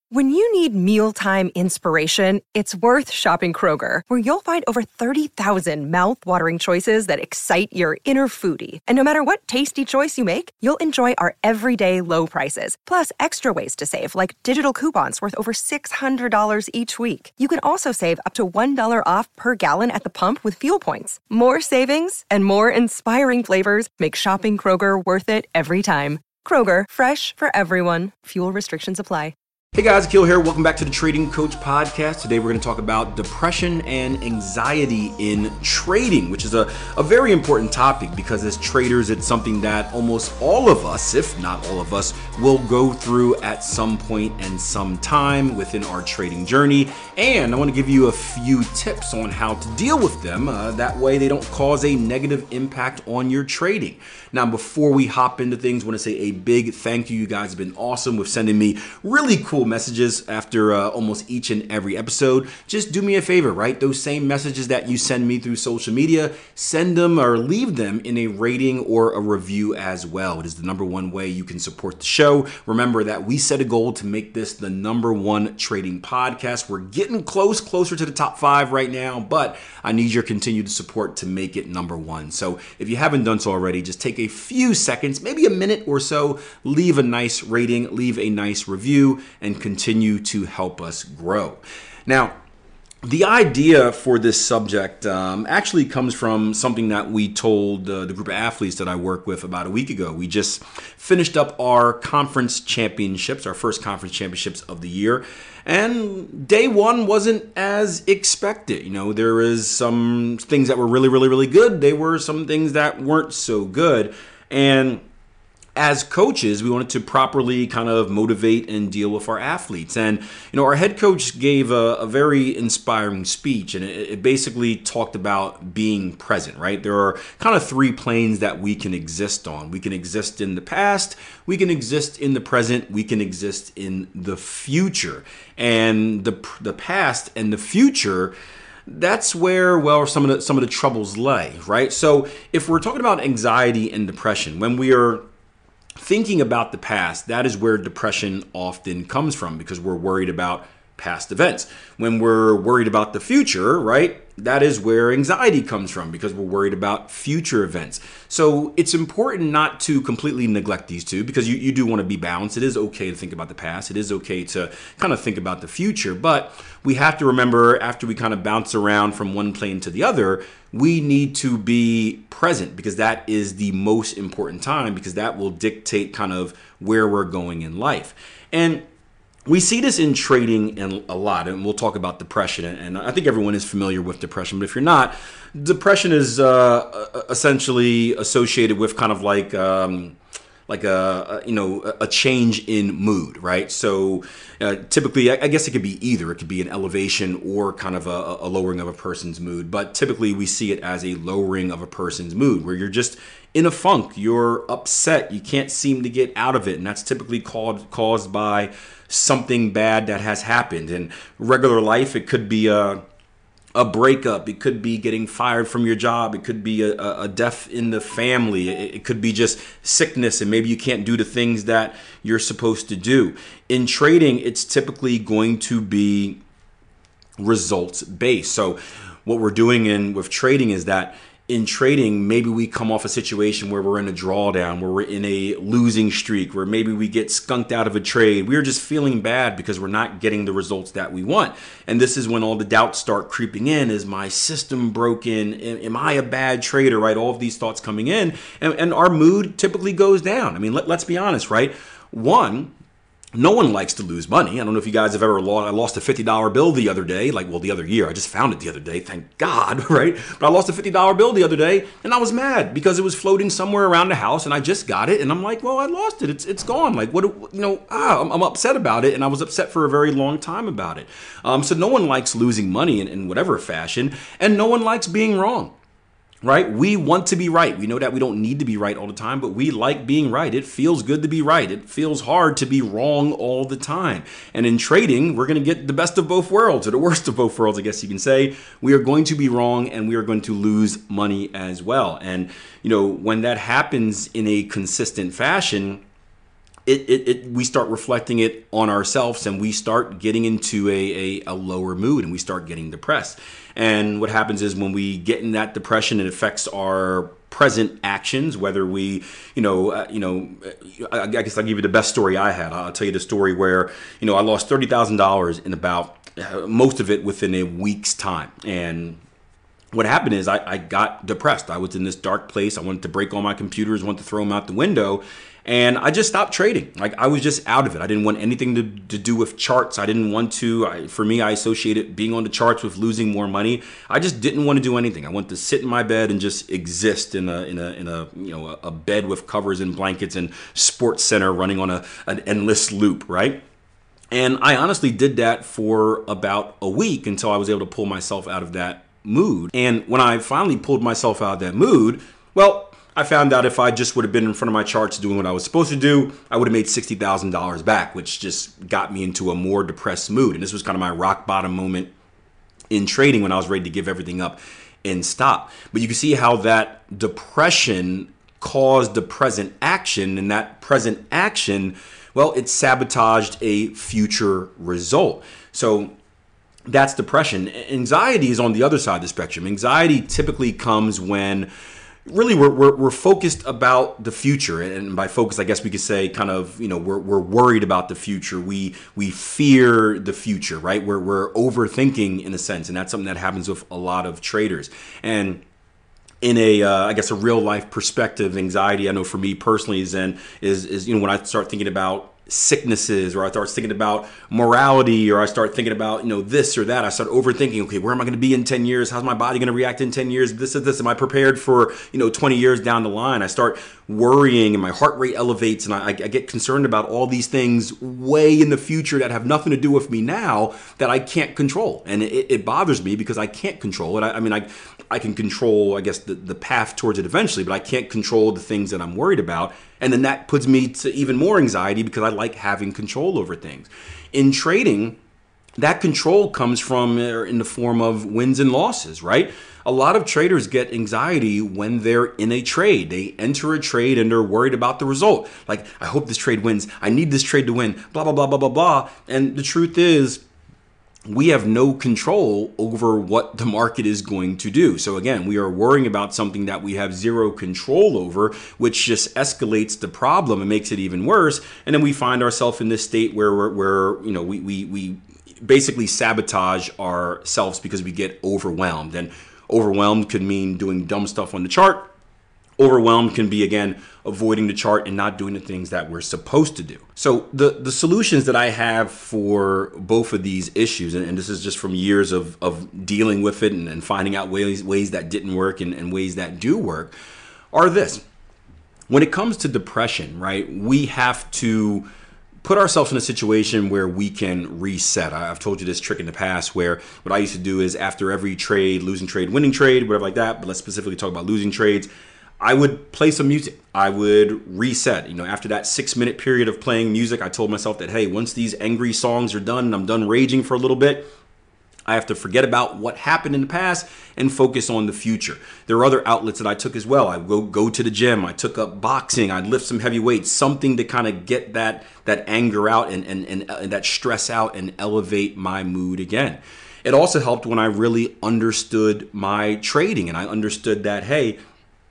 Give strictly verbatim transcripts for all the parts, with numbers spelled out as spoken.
When you need mealtime inspiration, it's worth shopping Kroger, where you'll find over thirty thousand mouth-watering choices that excite your inner foodie. And no matter what tasty choice you make, you'll enjoy our everyday low prices, plus extra ways to save, like digital coupons worth over six hundred dollars each week. You can also save up to one dollar off per gallon at the pump with fuel points. More savings and more inspiring flavors make shopping Kroger worth it every time. Kroger, fresh for everyone. Fuel restrictions apply. Hey guys, Akil here. Welcome back to the Trading Coach Podcast. Today we're going to talk about depression and anxiety in trading, which is a, a very important topic because as traders, it's something that almost all of us, if not all of us, will go through at some point and some time within our trading journey. And I want to give you a few tips on how to deal with them. Uh, that way they don't cause a negative impact on your trading. Now, before we hop into things, I want to say a big thank you. You guys have been awesome with sending me really cool messages after uh, almost each and every episode. Just do me a favor, right? Those same messages that you send me through social media, send them or leave them in a rating or a review as well. It is the number one way you can support the show. Remember that we set a goal to make this the number one trading podcast. We're getting close, closer to the top five right now, but I need your continued support to make it number one. So if you haven't done so already, just take a few seconds, maybe a minute or so, leave a nice rating, leave a nice review, and continue to help us grow. Now, the idea for this subject um, actually comes from something that we told uh, the group of athletes that I work with about a week ago. We just finished up our conference championships, our first conference championships of the year. And day one wasn't as expected. You know, there was some things that were really, really, really good. There were some things that weren't so good. And as coaches, we wanted to properly kind of motivate and deal with our athletes. And, you know, our head coach gave a, a very inspiring speech, and it, it basically talked about being present, right? There are kind of three planes that we can exist on. We can exist in the past, we can exist in the present, we can exist in the future. And the the past and the future, that's where, well, some of the some of the troubles lay, right? So if we're talking about anxiety and depression, when we are thinking about the past, that is where depression often comes from because we're worried about past events. When we're worried about the future, right, that is where anxiety comes from because we're worried about future events. So it's important not to completely neglect these two because you, you do want to be balanced. It is okay to think about the past. It is okay to kind of think about the future. But we have to remember after we kind of bounce around from one plane to the other, we need to be present because that is the most important time because that will dictate kind of where we're going in life. And we see this in trading in a lot, and we'll talk about depression. And I think everyone is familiar with depression, but if you're not, depression is uh, essentially associated with kind of like um, like a, a you know a change in mood, right? So uh, typically, I guess it could be either. It could be an elevation or kind of a, a lowering of a person's mood. But typically, we see it as a lowering of a person's mood, where you're just in a funk, you're upset, you can't seem to get out of it, and that's typically called caused by something bad that has happened. In regular life, it could be a a breakup, it could be getting fired from your job, it could be a, a death in the family, it, it could be just sickness, and maybe you can't do the things that you're supposed to do. In trading, it's typically going to be results based. So what we're doing in with trading is that in trading, maybe we come off a situation where we're in a drawdown, where we're in a losing streak, where maybe we get skunked out of a trade. We're just feeling bad because we're not getting the results that we want. And this is when all the doubts start creeping in. Is my system broken? Am I a bad trader, right? All of these thoughts coming in. And, and our mood typically goes down. I mean, let, let's be honest, right? One, no one likes to lose money. I don't know if you guys have ever lost. I lost a fifty dollar bill the other day. Like, well, the other year. I just found it the other day. Thank God, right? But I lost a fifty dollar bill the other day, and I was mad because it was floating somewhere around the house, and I just got it, and I'm like, well, I lost it. It's it's gone. Like, what? You know, ah, I'm, I'm upset about it, and I was upset for a very long time about it. Um, so no one likes losing money in, in whatever fashion, and no one likes being wrong. Right? We want to be right. We know that we don't need to be right all the time, but we like being right. It feels good to be right. It feels hard to be wrong all the time. And in trading, we're going to get the best of both worlds, or the worst of both worlds, I guess you can say. We are going to be wrong, and we are going to lose money as well. And, you know, when that happens in a consistent fashion, it, it, it we start reflecting it on ourselves, and we start getting into a, a, a lower mood, and we start getting depressed. And what happens is when we get in that depression, it affects our present actions, whether we, you know, uh, you know, I, I guess I'll give you the best story I had. I'll tell you the story where, you know, I lost thirty thousand dollars in about, uh, most of it within a week's time. And what happened is I, I got depressed. I was in this dark place. I wanted to break all my computers, wanted to throw them out the window. And I just stopped trading. Like, I was just out of it. I didn't want anything to, to do with charts. I didn't want to, I, for me, I associated being on the charts with losing more money. I just didn't want to do anything. I wanted to sit in my bed and just exist in a, in a, in a, you know, a, a bed with covers and blankets and Sports Center running on a, an endless loop, right? And I honestly did that for about a week until I was able to pull myself out of that mood. And when I finally pulled myself out of that mood, well, I found out if I just would have been in front of my charts doing what I was supposed to do, I would have made sixty thousand dollars back, which just got me into a more depressed mood. And this was kind of my rock bottom moment in trading when I was ready to give everything up and stop. But you can see how that depression caused the present action, and that present action, well, it sabotaged a future result. So that's depression. Anxiety is on the other side of the spectrum. Anxiety typically comes when really we're, we're, we're focused about the future. And by focus, I guess we could say kind of, you know, we're, we're worried about the future. We, we fear the future, right? We're, we're overthinking in a sense. And that's something that happens with a lot of traders. And in a, uh, I guess, a real life perspective, anxiety, I know for me personally is, in, is, is, you know, when I start thinking about sicknesses, or I start thinking about morality, or I start thinking about, you know, this or that, I start overthinking, okay, where am I going to be in ten years? How's my body going to react in ten years? This is this. Am I prepared for, you know, twenty years down the line? I start worrying and my heart rate elevates, and I, I get concerned about all these things way in the future that have nothing to do with me now that I can't control. And it, it bothers me because I can't control it. I, I mean, I, I can control, I guess, the, the path towards it eventually, but I can't control the things that I'm worried about. And then that puts me to even more anxiety because I like having control over things. In trading, that control comes from uh, in the form of wins and losses, right? A lot of traders get anxiety when they're in a trade. They enter a trade and they're worried about the result. Like, I hope this trade wins. I need this trade to win, blah, blah, blah, blah, blah, blah. And the truth is, we have no control over what the market is going to do. So again, we are worrying about something that we have zero control over, which just escalates the problem and makes it even worse. And then we find ourselves in this state where we're, where, you know, we, we, we basically sabotage ourselves because we get overwhelmed. And overwhelmed could mean doing dumb stuff on the chart. Overwhelmed can be, again, avoiding the chart and not doing the things that we're supposed to do. So the, the solutions that I have for both of these issues, and, and this is just from years of, of dealing with it and, and finding out ways, ways that didn't work and, and ways that do work, are this. When it comes to depression, right, we have to put ourselves in a situation where we can reset. I've told you this trick in the past where what I used to do is after every trade, losing trade, winning trade, whatever like that, but let's specifically talk about losing trades, I would play some music. I would reset. You know, after that six minute period of playing music, I told myself that, hey, once these angry songs are done and I'm done raging for a little bit, I have to forget about what happened in the past and focus on the future. There are other outlets that I took as well. I go go to the gym. I took up boxing. I'd lift some heavy weights, something to kind of get that that anger out and, and, and, and that stress out and elevate my mood again. It also helped when I really understood my trading and I understood that, hey,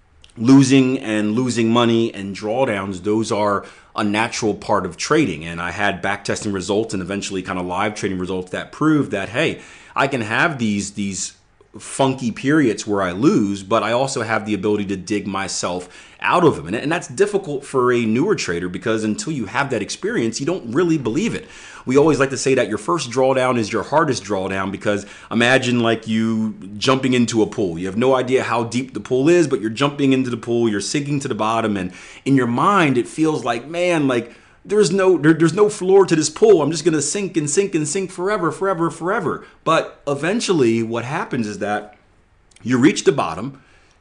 losing and losing money and drawdowns, those are a natural part of trading. And I had backtesting results and eventually kind of live trading results that proved that, hey, I can have these, these funky periods where I lose, but I also have the ability to dig myself out of them. And, and that's difficult for a newer trader because until you have that experience, you don't really believe it. We always like to say that your first drawdown is your hardest drawdown because imagine like you jumping into a pool. You have no idea how deep the pool is, but you're jumping into the pool, you're sinking to the bottom, and in your mind, it feels like, man, like there's no there, there's no floor to this pool. I'm just going to sink and sink and sink forever, forever, forever. But eventually what happens is that you reach the bottom,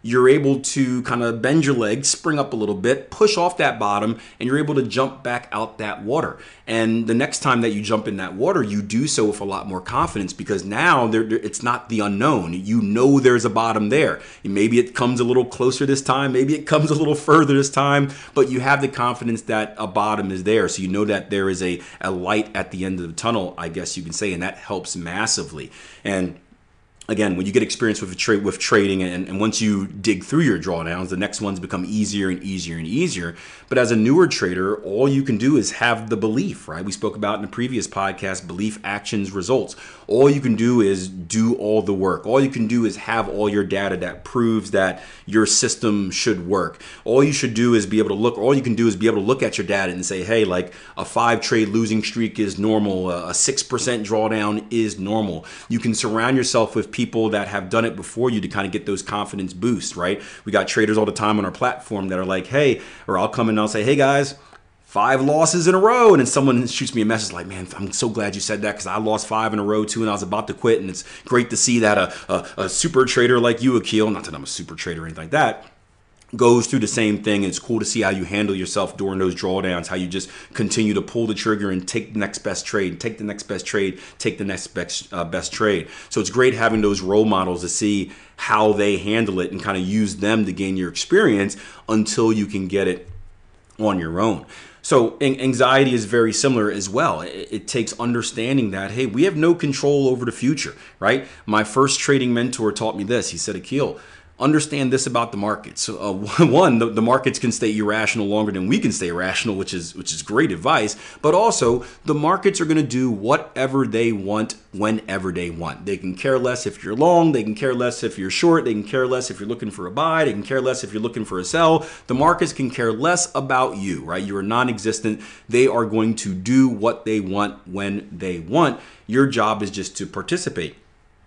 you're able to kind of bend your legs, spring up a little bit, push off that bottom, and you're able to jump back out that water. And the next time that you jump in that water, you do so with a lot more confidence, because now there, it's not the unknown. You know there's a bottom there. Maybe it comes a little closer this time, maybe it comes a little further this time, but you have the confidence that a bottom is there. So you know that there is a, a light at the end of the tunnel, I guess you can say, and that helps massively. And again, when you get experience with trade with trading, and, and once you dig through your drawdowns, the next ones become easier and easier and easier. But as a newer trader, all you can do is have the belief, right? We spoke about in the previous podcast, belief, actions, results. All you can do is do all the work. All you can do is have all your data that proves that your system should work. All you should do is be able to look, all you can do is be able to look at your data and say, hey, like a five trade losing streak is normal. A six percent drawdown is normal. You can surround yourself with people that have done it before you to kind of get those confidence boosts, right? We got traders all the time on our platform that are like, hey, or I'll come in and I'll say, hey guys, five losses in a row. And then someone shoots me a message like, man, I'm so glad you said that, because I lost five in a row too and I was about to quit. And it's great to see that a, a, a super trader like you, Akil, not that I'm a super trader or anything like that, goes through the same thing. And it's cool to see how you handle yourself during those drawdowns, how you just continue to pull the trigger and take the next best trade, take the next best trade, take the next best, uh, best trade. So it's great having those role models to see how they handle it and kind of use them to gain your experience until you can get it on your own. So anxiety is very similar as well. It takes understanding that, hey, we have no control over the future, right? My first trading mentor taught me this. He said, Akil, understand this about the markets. Uh, one, the, the markets can stay irrational longer than we can stay rational, which is which is great advice. But also, the markets are going to do whatever they want whenever they want. They can care less if you're long. They can care less if you're short. They can care less if you're looking for a buy. They can care less if you're looking for a sell. The markets can care less about you, right? You are non-existent. They are going to do what they want when they want. Your job is just to participate.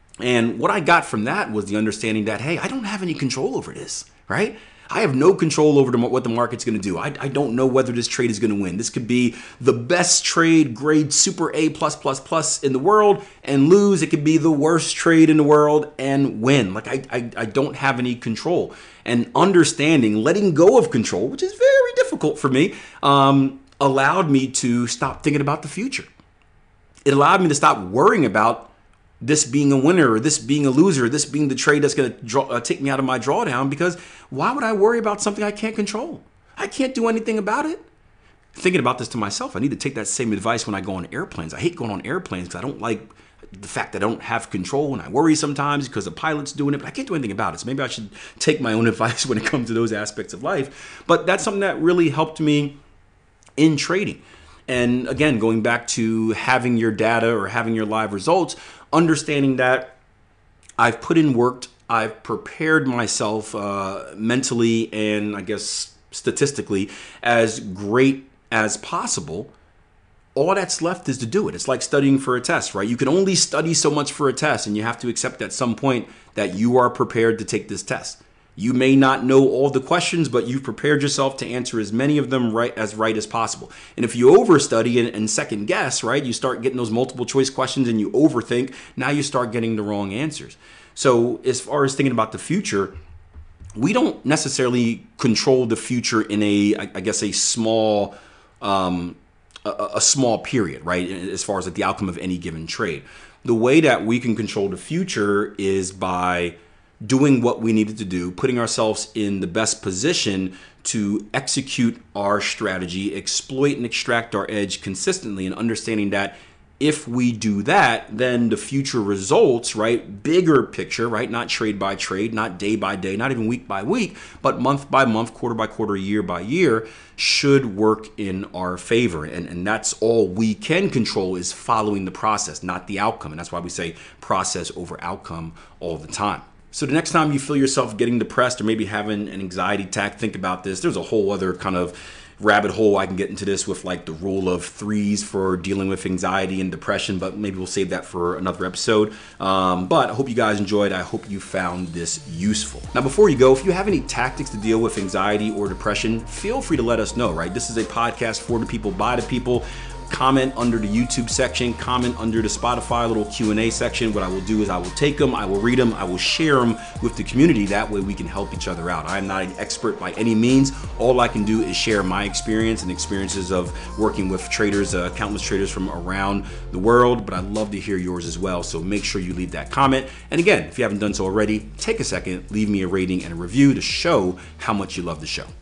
And what I got from that was the understanding that, hey, I don't have any control over this, right? I have no control over the, what the market's going to do. I, I don't know whether this trade is going to win. This could be the best trade, grade super A plus plus plus in the world and lose. It could be the worst trade in the world and win. Like I, I, I don't have any control. And understanding, letting go of control, which is very difficult for me, um, allowed me to stop thinking about the future. It allowed me to stop worrying about this being a winner or this being a loser, this being the trade that's going to draw, uh, take me out of my drawdown, because why would I worry about something I can't control? I can't do anything about it. Thinking about this to myself, I need to take that same advice when I go on airplanes. I hate going on airplanes because I don't like the fact that I don't have control, and I worry sometimes because the pilot's doing it, but I can't do anything about it. So maybe I should take my own advice when it comes to those aspects of life. But that's something that really helped me in trading. And again, going back to having your data or having your live results, understanding that I've put in work, I've prepared myself uh, mentally and I guess statistically as great as possible. All that's left is to do it. It's like studying for a test, right? You can only study so much for a test, and you have to accept at some point that you are prepared to take this test. You may not know all the questions, but you've prepared yourself to answer as many of them right as right as possible. And if you overstudy and, and second guess, right, you start getting those multiple choice questions and you overthink, now you start getting the wrong answers. So as far as thinking about the future, we don't necessarily control the future in a, I guess, a small, um, a, a small period, right? As far as like the outcome of any given trade. The way that we can control the future is by doing what we needed to do, putting ourselves in the best position to execute our strategy, exploit and extract our edge consistently, and understanding that if we do that, then the future results, right, bigger picture, right, not trade by trade, not day by day, not even week by week, but month by month, quarter by quarter, year by year, should work in our favor. And, and that's all we can control, is following the process, not the outcome. And that's why we say process over outcome all the time. So the next time you feel yourself getting depressed or maybe having an anxiety attack, think about this. There's a whole other kind of rabbit hole. I can get into this with like the rule of threes for dealing with anxiety and depression, but maybe we'll save that for another episode. Um, but I hope you guys enjoyed. I hope you found this useful. Now, before you go, if you have any tactics to deal with anxiety or depression, feel free to let us know, right? This is a podcast for the people, by the people. comment under the YouTube section, comment under the Spotify little Q and A section. What I will do is I will take them, I will read them, I will share them with the community. That way we can help each other out. I'm not an expert by any means. All I can do is share my experience and experiences of working with traders, uh, countless traders from around the world, but I'd love to hear yours as well. So make sure you leave that comment. And again, if you haven't done so already, take a second, leave me a rating and a review to show how much you love the show.